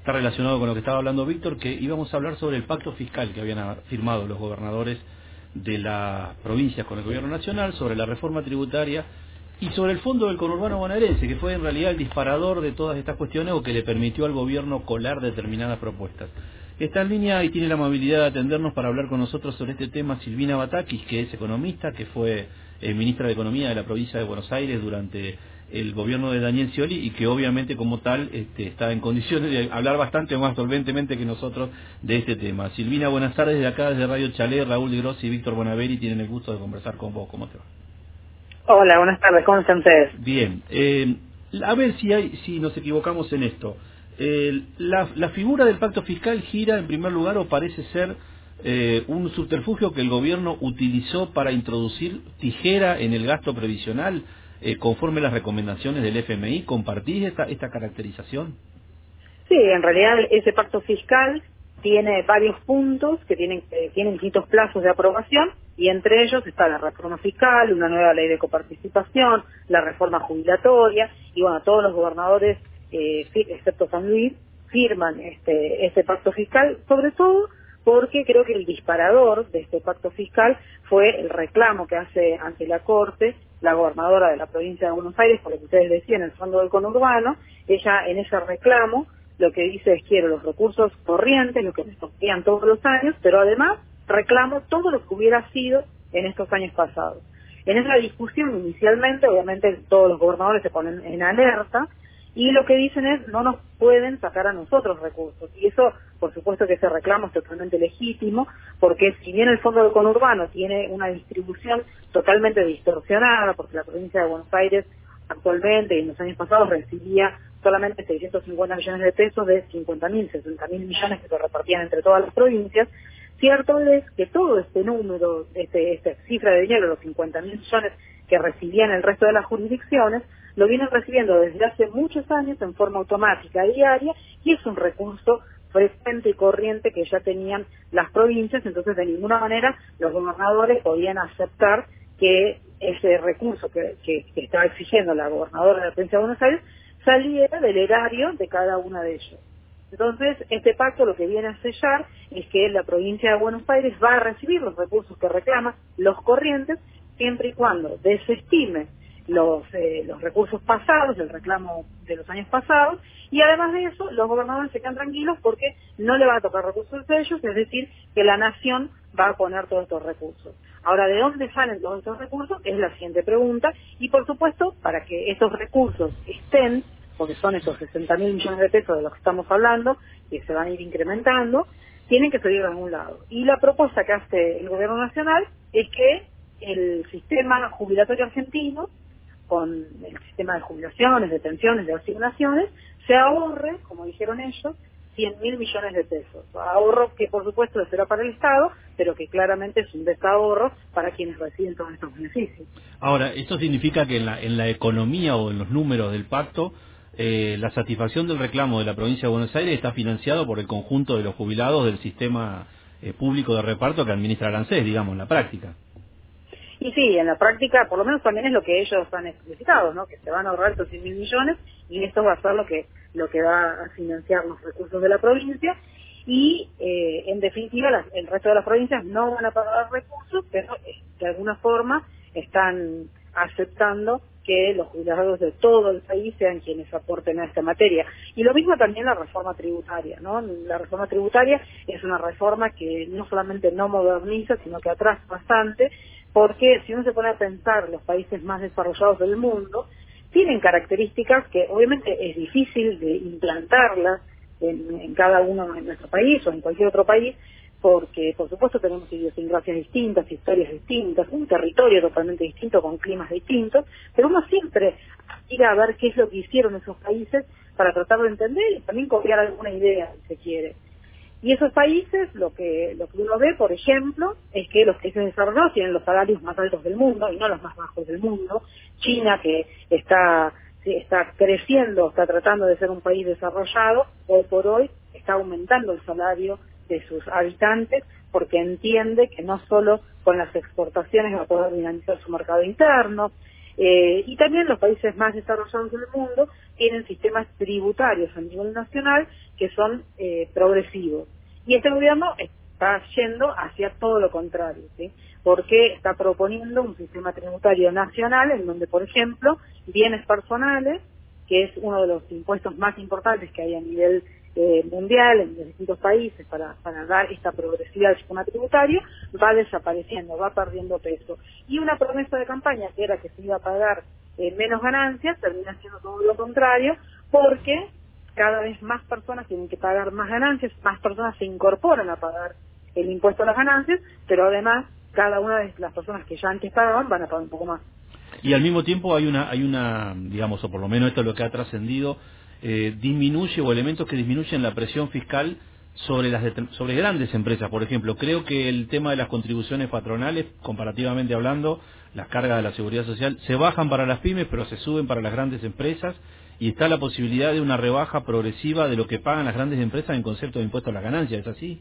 está relacionado con lo que estaba hablando Víctor, que íbamos a hablar sobre el pacto fiscal que habían firmado los gobernadores de las provincias con el gobierno nacional, sobre la reforma tributaria y sobre el fondo del conurbano bonaerense, que fue en realidad el disparador de todas estas cuestiones o que le permitió al gobierno colar determinadas propuestas. Está en línea y tiene la amabilidad de atendernos para hablar con nosotros sobre este tema Silvina Batakis, que es economista, que fue ministra de Economía de la provincia de Buenos Aires durante el gobierno de Daniel Scioli y que obviamente como tal está en condiciones de hablar bastante más solventemente que nosotros de este tema. Silvina, buenas tardes, de acá desde Radio Chalé, Raúl de Grossi y Víctor Bonaveri tienen el gusto de conversar con vos. ¿Cómo te va? Hola, buenas tardes, ¿cómo están ustedes? Bien, a ver si nos equivocamos en esto. La figura del pacto fiscal gira en primer lugar o parece ser un subterfugio que el gobierno utilizó para introducir tijera en el gasto previsional conforme las recomendaciones del FMI. ¿Compartís esta caracterización? Sí, en realidad ese pacto fiscal tiene varios puntos que tienen distintos plazos de aprobación y entre ellos está la reforma fiscal, una nueva ley de coparticipación, la reforma jubilatoria y bueno, todos los gobernadores, excepto San Luis, firman este pacto fiscal, sobre todo porque creo que el disparador de este pacto fiscal fue el reclamo que hace ante la Corte la gobernadora de la provincia de Buenos Aires, por lo que ustedes decían, el fondo del conurbano. Ella en ese reclamo lo que dice es quiero los recursos corrientes, lo que me toquean todos los años, pero además reclamo todo lo que hubiera sido en estos años pasados. En esa discusión inicialmente, obviamente todos los gobernadores se ponen en alerta, y lo que dicen es no nos pueden sacar a nosotros recursos. Y eso, por supuesto que ese reclamo es totalmente legítimo, porque si bien el fondo del conurbano tiene una distribución totalmente distorsionada, porque la provincia de Buenos Aires actualmente y en los años pasados recibía solamente 650 millones de pesos de 50.000, 60.000 millones que se repartían entre todas las provincias, cierto es que todo este número, esta cifra de dinero, los 50.000 millones que recibían el resto de las jurisdicciones, lo vienen recibiendo desde hace muchos años en forma automática, diaria, y es un recurso frecuente y corriente que ya tenían las provincias, entonces de ninguna manera los gobernadores podían aceptar que ese recurso que estaba exigiendo la gobernadora de la provincia de Buenos Aires saliera del erario de cada una de ellos. Entonces, este pacto lo que viene a sellar es que la provincia de Buenos Aires va a recibir los recursos que reclama, los corrientes, siempre y cuando desestime los recursos pasados, el reclamo de los años pasados, y además de eso, los gobernadores se quedan tranquilos porque no le va a tocar recursos de ellos, es decir, que la nación va a poner todos estos recursos. Ahora, ¿de dónde salen todos estos recursos? Es la siguiente pregunta, y por supuesto, para que estos recursos estén, porque son esos 60.000 millones de pesos de los que estamos hablando, que se van a ir incrementando, tienen que salir de algún lado. Y la propuesta que hace el gobierno nacional es que el sistema jubilatorio argentino, con el sistema de jubilaciones, de pensiones, de asignaciones, se ahorre, como dijeron ellos, 100.000 millones de pesos. Ahorro que por supuesto será para el Estado, pero que claramente es un desahorro para quienes reciben todos estos beneficios. Ahora, ¿esto significa que en la economía o en los números del pacto la satisfacción del reclamo de la provincia de Buenos Aires está financiado por el conjunto de los jubilados del sistema público de reparto que administra el ANSES, digamos, en la práctica? Y sí, en la práctica, por lo menos también es lo que ellos han explicitado, ¿no? Que se van a ahorrar estos 100.000 millones y esto va a ser lo que va a financiar los recursos de la provincia y, en definitiva, el resto de las provincias no van a pagar recursos, pero de alguna forma están aceptando que los jubilados de todo el país sean quienes aporten a esta materia. Y lo mismo también la reforma tributaria, ¿no? La reforma tributaria es una reforma que no solamente no moderniza, sino que atrasa bastante, porque si uno se pone a pensar, los países más desarrollados del mundo tienen características que obviamente es difícil de implantarlas en cada uno de nuestro país o en cualquier otro país, porque por supuesto tenemos idiosincrasias distintas, historias distintas, un territorio totalmente distinto con climas distintos, pero uno siempre ir a ver qué es lo que hicieron esos países para tratar de entender y también copiar alguna idea, si se quiere. Y esos países, lo que uno ve, por ejemplo, es que los países desarrollados tienen los salarios más altos del mundo y no los más bajos del mundo. China, que está creciendo, está tratando de ser un país desarrollado, hoy por hoy está aumentando el salario de sus habitantes porque entiende que no solo con las exportaciones va a poder dinamizar su mercado interno. Y también los países más desarrollados del mundo tienen sistemas tributarios a nivel nacional que son progresivos. Y este gobierno está yendo hacia todo lo contrario, ¿sí? Porque está proponiendo un sistema tributario nacional en donde, por ejemplo, bienes personales, que es uno de los impuestos más importantes que hay a nivel mundial en distintos países para dar esta progresividad del sistema tributario, va desapareciendo, va perdiendo peso. Y una promesa de campaña que era que se iba a pagar menos ganancias, termina siendo todo lo contrario, porque cada vez más personas tienen que pagar más ganancias, más personas se incorporan a pagar el impuesto a las ganancias, pero además cada una de las personas que ya antes pagaban van a pagar un poco más. Y al mismo tiempo hay una, digamos, o por lo menos esto es lo que ha trascendido, disminuye o elementos que disminuyen la presión fiscal sobre grandes empresas. Por ejemplo, creo que el tema de las contribuciones patronales, comparativamente hablando, las cargas de la seguridad social, se bajan para las pymes, pero se suben para las grandes empresas, y está la posibilidad de una rebaja progresiva de lo que pagan las grandes empresas en concepto de impuesto a las ganancias, ¿es así?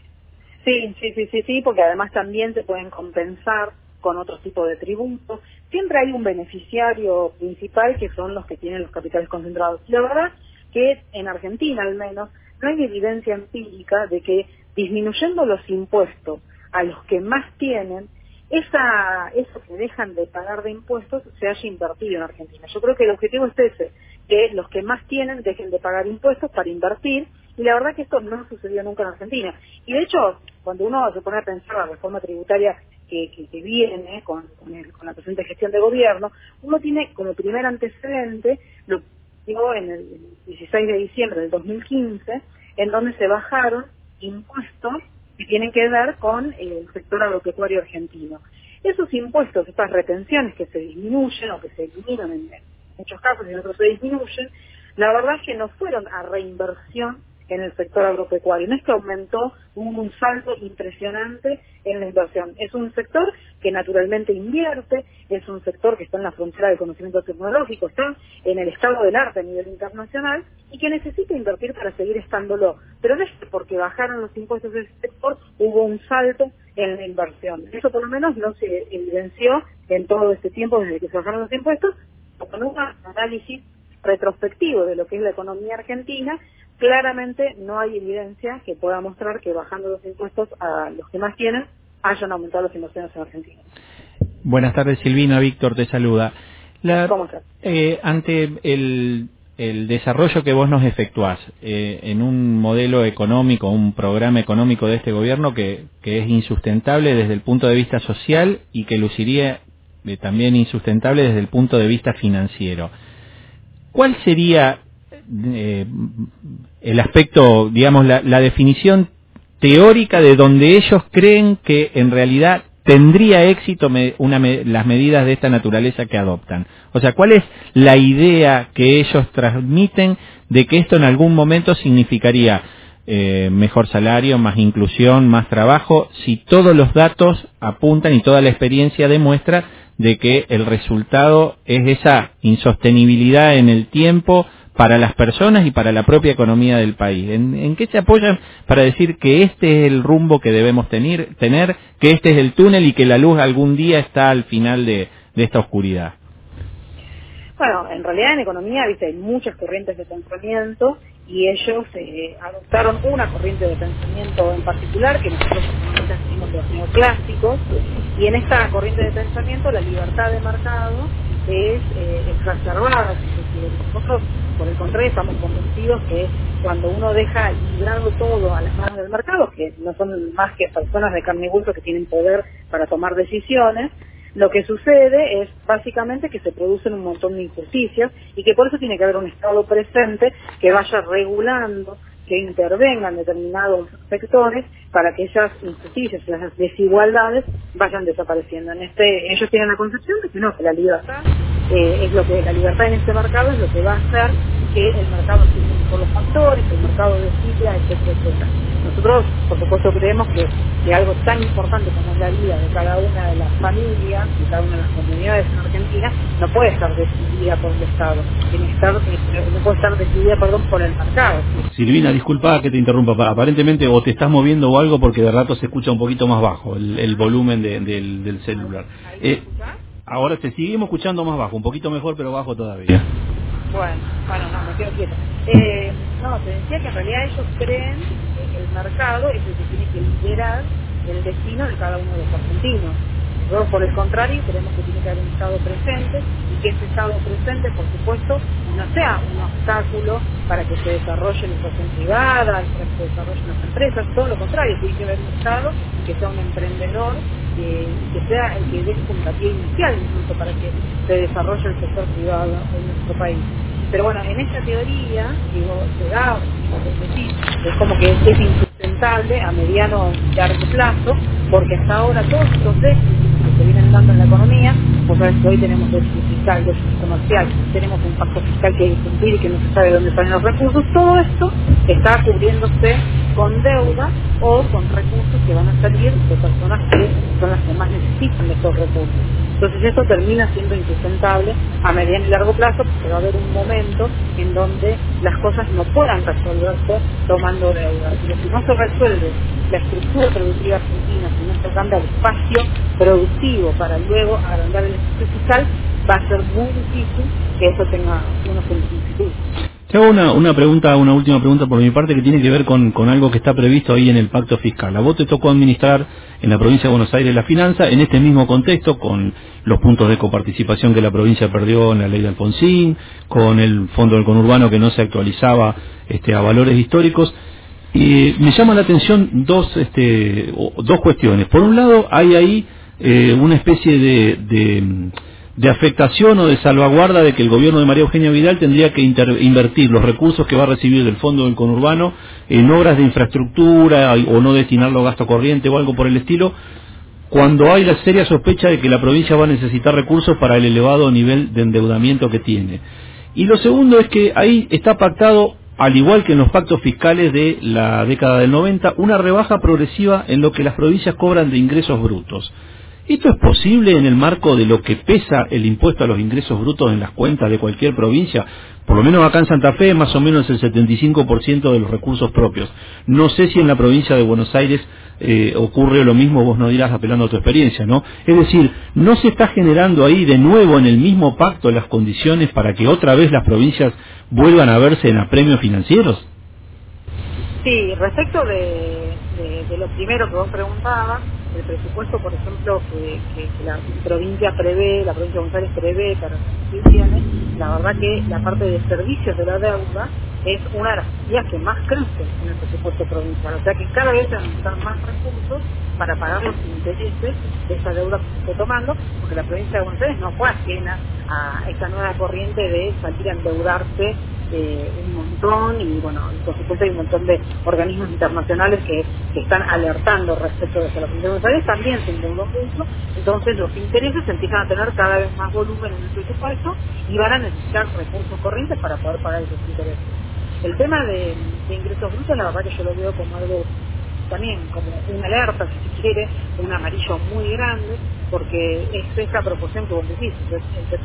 Sí, porque además también se pueden compensar con otro tipo de tributos. Siempre hay un beneficiario principal que son los que tienen los capitales concentrados. Y la verdad que en Argentina al menos no hay evidencia empírica de que disminuyendo los impuestos a los que más tienen, eso que dejan de pagar de impuestos se haya invertido en Argentina. Yo creo que el objetivo es ese, que los que más tienen dejen de pagar impuestos para invertir, y la verdad que esto no sucedió nunca en Argentina. Y de hecho, cuando uno se pone a pensar la reforma tributaria que viene con la presente gestión de gobierno, uno tiene como primer antecedente, lo digo en el 16 de diciembre del 2015, en donde se bajaron impuestos que tienen que ver con el sector agropecuario argentino. Esos impuestos, estas retenciones que se disminuyen o que se eliminan en muchos casos y en otros se disminuyen, la verdad es que no fueron a reinversión en el sector agropecuario. No es que aumentó, hubo un salto impresionante en la inversión. Es un sector que naturalmente invierte, es un sector que está en la frontera del conocimiento tecnológico, está en el estado del arte a nivel internacional y que necesita invertir para seguir estándolo. Pero no es que porque bajaron los impuestos del sector hubo un salto en la inversión. Eso por lo menos no se evidenció en todo este tiempo desde que se bajaron los impuestos, con un análisis retrospectivo de lo que es la economía argentina. Claramente no hay evidencia que pueda mostrar que bajando los impuestos a los que más tienen hayan aumentado las inversiones en Argentina. Buenas tardes, Silvina. Víctor te saluda. ¿Cómo estás? Ante el desarrollo que vos nos efectuás en un modelo económico, un programa económico de este gobierno que es insustentable desde el punto de vista social y que luciría también insustentable desde el punto de vista financiero, ¿cuál sería el aspecto, digamos, la definición teórica de donde ellos creen que en realidad tendría éxito las medidas de esta naturaleza que adoptan? O sea, ¿cuál es la idea que ellos transmiten de que esto en algún momento significaría mejor salario, más inclusión, más trabajo, si todos los datos apuntan y toda la experiencia demuestra de que el resultado es esa insostenibilidad en el tiempo para las personas y para la propia economía del país? ¿En qué se apoyan para decir que este es el rumbo que debemos tener, que este es el túnel y que la luz algún día está al final de esta oscuridad? Bueno, en realidad en economía, viste, hay muchas corrientes de pensamiento y ellos adoptaron una corriente de pensamiento en particular que nosotros decimos los neoclásicos, y en esta corriente de pensamiento la libertad de mercado es exacerbada. Nosotros, por el contrario, estamos convencidos que cuando uno deja librado todo a las manos del mercado, que no son más que personas de carne y hueso que tienen poder para tomar decisiones, lo que sucede es básicamente que se producen un montón de injusticias y que por eso tiene que haber un Estado presente que vaya regulando, que intervengan determinados sectores para que esas injusticias, esas desigualdades vayan desapareciendo. Ellos tienen la concepción de que no, que la libertad la libertad en este mercado es lo que va a hacer que el mercado siga por los factores, que el mercado decida, etcétera. Nosotros, por supuesto, creemos que algo tan importante como es la vida de cada una de las familias, de cada una de las comunidades en Argentina, no puede estar decidida por el Estado, no puede estar decidida, por el mercado. Silvina, disculpa que te interrumpa, aparentemente o te estás moviendo o algo porque de rato se escucha un poquito más bajo el volumen del celular. Ahora te seguimos escuchando más bajo, un poquito mejor, pero bajo todavía. Bueno, no, me quedo quieta. No, te decía que en realidad ellos creen que el mercado es el que tiene que liderar el destino de cada uno de los argentinos. Nosotros, por el contrario, creemos que tiene que haber un Estado presente y que ese Estado presente, por supuesto, no sea un obstáculo para que se desarrolle la inversión privada, para que se desarrollen las empresas, todo lo contrario, tiene que haber un Estado que sea un emprendedor, que sea el que dé el puntapié inicial incluso para que se desarrolle el sector privado en nuestro país. Pero bueno, en esta teoría, digo, se da, es como que es insustentable a mediano y largo plazo, porque hasta ahora todos estos déficits que se vienen dando en la economía, pues sabes que hoy tenemos déficit fiscal, déficit comercial, tenemos un pacto fiscal que hay que cumplir y que no se sabe dónde salen los recursos, todo esto está cubriéndose con deuda o con recursos que van a salir de personas que son las que más necesitan de estos recursos. Entonces esto termina siendo insustentable a mediano y largo plazo, porque va a haber un momento en donde las cosas no puedan resolverse tomando deuda. Y si no se resuelve la estructura productiva argentina, si no se cambia el espacio productivo para luego agrandar el espacio fiscal, va a ser muy difícil que eso tenga una solicitud. Te hago una última pregunta por mi parte que tiene que ver con algo que está previsto ahí en el pacto fiscal. A vos te tocó administrar en la provincia de Buenos Aires la finanza en este mismo contexto, con los puntos de coparticipación que la provincia perdió en la ley de Alfonsín, con el fondo del conurbano que no se actualizaba a valores históricos. Y me llama la atención dos cuestiones. Por un lado, hay ahí una especie de afectación o de salvaguarda de que el gobierno de María Eugenia Vidal tendría que invertir los recursos que va a recibir del fondo del conurbano en obras de infraestructura o no destinarlo a gasto corriente o algo por el estilo, cuando hay la seria sospecha de que la provincia va a necesitar recursos para el elevado nivel de endeudamiento que tiene. Y lo segundo es que ahí está pactado, al igual que en los pactos fiscales de la década del 90, una rebaja progresiva en lo que las provincias cobran de ingresos brutos. ¿Esto es posible en el marco de lo que pesa el impuesto a los ingresos brutos en las cuentas de cualquier provincia? Por lo menos acá en Santa Fe, más o menos el 75% de los recursos propios. No sé si en la provincia de Buenos Aires ocurre lo mismo, vos no dirás apelando a tu experiencia, ¿no? Es decir, ¿no se está generando ahí de nuevo en el mismo pacto las condiciones para que otra vez las provincias vuelvan a verse en apremios financieros? Sí, respecto de lo primero que vos preguntabas, el presupuesto, por ejemplo, que la provincia de Buenos Aires prevé para el que viene, la verdad que la parte de servicios de la deuda es una de las partidas que más crece en el presupuesto provincial. O sea que cada vez se van a necesitar más recursos para pagar los intereses de esa deuda que se está tomando, porque la provincia de Buenos Aires no fue ajena a esta nueva corriente de salir a endeudarse un montón, y bueno, por supuesto hay un montón de organismos internacionales que están alertando respecto de eso. La provincia de Buenos Aires también se endeudó mucho, entonces los intereses empiezan a tener cada vez más volumen en el presupuesto y van a necesitar recursos corrientes para poder pagar esos intereses. El tema de ingresos brutos, la verdad que yo lo veo como algo también, como una alerta, si se quiere, un amarillo muy grande, porque es esa proporción que vos decís, el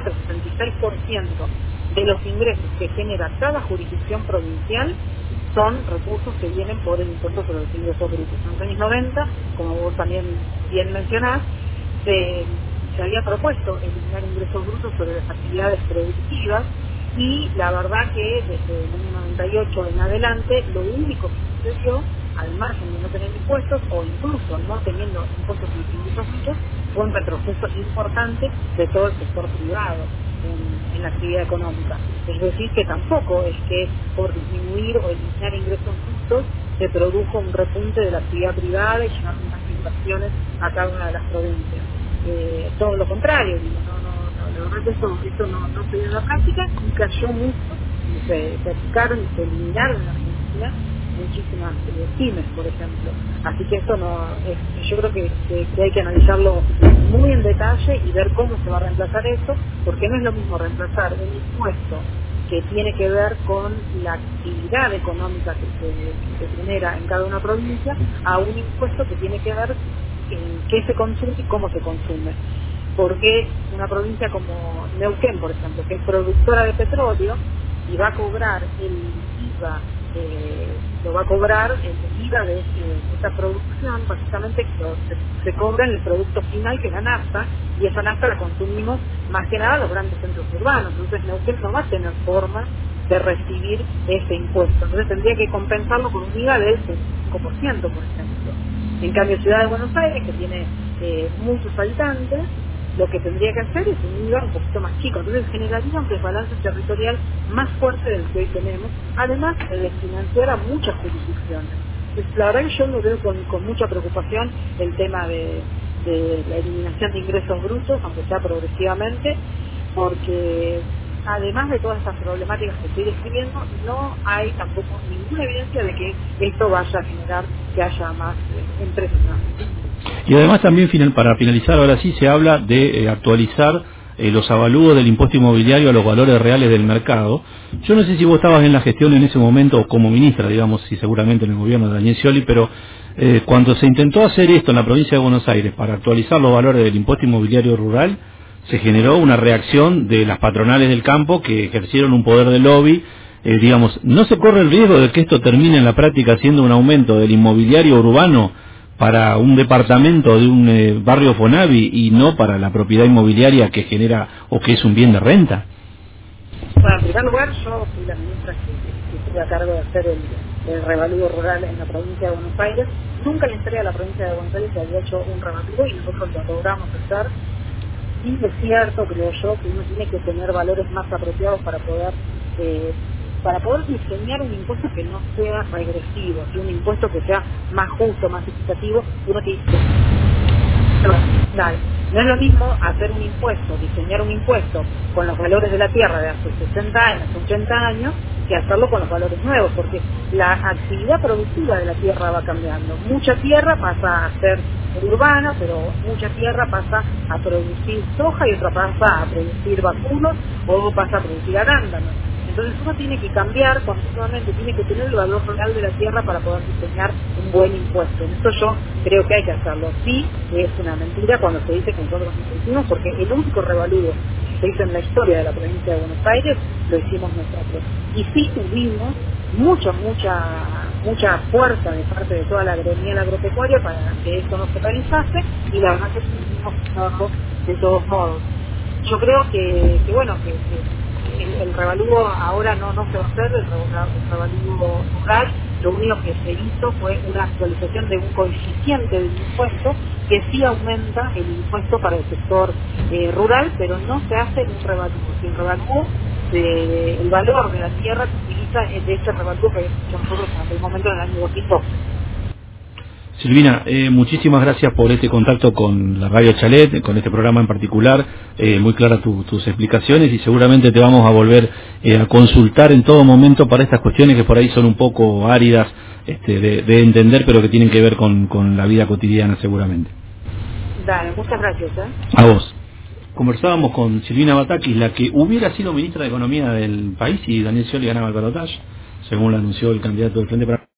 64-66% de los ingresos que genera cada jurisdicción provincial son recursos que vienen por el impuesto sobre los ingresos brutos. En los años 90, como vos también bien mencionás, se había propuesto eliminar ingresos brutos sobre las actividades productivas, y la verdad que desde el año 98 en adelante lo único que sucedió, al margen de no tener impuestos o incluso no teniendo impuestos y ingresos brutos, fue un retroceso importante de todo el sector privado en la actividad económica. Es decir, que tampoco es que por disminuir o eliminar ingresos brutos se produjo un repunte de la actividad privada y llegar unas inversiones a cada una de las provincias. Todo lo contrario, la verdad que esto no se dio en la práctica y cayó mucho, y se aplicaron y se eliminaron en la Argentina muchísimas pymes, por ejemplo. Así que esto yo creo que hay que analizarlo muy en detalle y ver cómo se va a reemplazar esto, porque no es lo mismo reemplazar un impuesto que tiene que ver con la actividad económica que se genera en cada una provincia, a un impuesto que tiene que ver en qué se consume y cómo se consume. Porque una provincia como Neuquén, por ejemplo, que es productora de petróleo y va a cobrar el IVA, lo va a cobrar el IVA de esta producción, básicamente se cobra en el producto final, que es la nafta, y esa nafta la consumimos más que nada en los grandes centros urbanos. Entonces Neuquén no va a tener forma de recibir ese impuesto. Entonces tendría que compensarlo con un IVA del 5%, por ejemplo. En cambio, Ciudad de Buenos Aires, que tiene muchos habitantes, lo que tendría que hacer es un IVA un poquito más chico. Entonces generaría un desbalance territorial más fuerte del que hoy tenemos, además de desfinanciar a muchas jurisdicciones. Entonces, la verdad que yo lo veo con mucha preocupación el tema de la eliminación de ingresos brutos, aunque sea progresivamente, porque además de todas estas problemáticas que estoy describiendo, no hay tampoco ninguna evidencia de que esto vaya a generar que haya más empresas. Y además también, para finalizar, ahora sí se habla de actualizar los avalúos del impuesto inmobiliario a los valores reales del mercado. Yo no sé si vos estabas en la gestión en ese momento como ministra, digamos, y seguramente en el gobierno de Daniel Scioli, pero cuando se intentó hacer esto en la provincia de Buenos Aires para actualizar los valores del impuesto inmobiliario rural, se generó una reacción de las patronales del campo que ejercieron un poder de lobby. Digamos, ¿no se corre el riesgo de que esto termine en la práctica siendo un aumento del inmobiliario urbano para un departamento de un barrio Fonavi y no para la propiedad inmobiliaria que genera o que es un bien de renta? Bueno, en primer lugar, yo fui la ministra que estuve a cargo de hacer el revalúo rural en la provincia de Buenos Aires. Nunca le entré a la provincia de Buenos Aires que había hecho un revalúo y nosotros lo logramos hacer. Sí, es cierto, creo yo, que uno tiene que tener valores más apropiados para poder diseñar un impuesto que no sea regresivo, ¿sí? Un impuesto que sea más justo, más equitativo. Uno tiene que... No es lo mismo hacer un impuesto, diseñar un impuesto con los valores de la tierra de hace 60 años, 80 años, que hacerlo con los valores nuevos, porque la actividad productiva de la tierra va cambiando. Mucha tierra pasa a ser urbana, pero mucha tierra pasa a producir soja y otra pasa a producir vacunos o pasa a producir arándanos. Entonces uno tiene que cambiar continuamente, tiene que tener el valor real de la tierra para poder diseñar un buen impuesto. En esto yo creo que hay que hacerlo. Sí, es una mentira cuando se dice que nosotros lo hicimos, porque el único revalúo que se hizo en la historia de la provincia de Buenos Aires lo hicimos nosotros. Y sí tuvimos mucha fuerza de parte de toda la gremial agropecuaria para que esto no se realizase, y la verdad que pudimos hacerlo de todos modos. Yo creo que el revalúo ahora no se va a hacer, el revalúo rural. Lo único que se hizo fue una actualización de un coeficiente del impuesto que sí aumenta el impuesto para el sector rural, pero no se hace un revalúo. Si el revalúo, el valor de la tierra se utiliza de ese revalúo que habíamos hecho nosotros en aquel momento en el año 2012. Silvina, muchísimas gracias por este contacto con la Radio Chalet, con este programa en particular. Muy claras tus explicaciones, y seguramente te vamos a volver a consultar en todo momento para estas cuestiones que por ahí son un poco áridas de entender, pero que tienen que ver con la vida cotidiana seguramente. Dale, muchas gracias. A vos. Conversábamos con Silvina Batakis, la que hubiera sido ministra de Economía del país si Daniel Scioli ganaba el balotaje, según lo anunció el candidato del Frente para